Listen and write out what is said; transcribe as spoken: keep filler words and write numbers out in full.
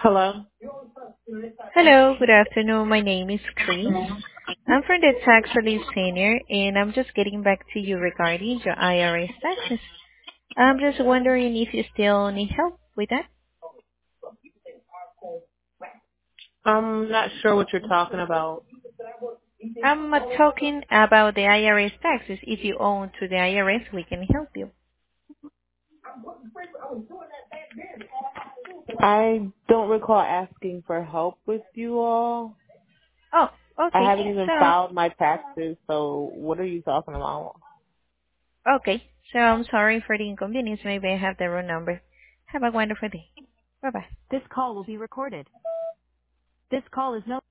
Hello. Hello, good afternoon. My name is Chris. I'm from the Tax Relief Senior, and I'm just getting back to you regarding your I R S taxes. I'm just wondering if you still need help with that. I'm not sure what you're talking about. I'm uh, talking about the I R S taxes. If you owe to the I R S, we can help you. I don't recall asking for help with you all. Oh, I okay. haven't even So, filed my taxes, so what are you talking about? okay. So I'm sorry for the inconvenience. Maybe I have the wrong number. Have a wonderful day. Bye-bye. This call will be recorded. This call is no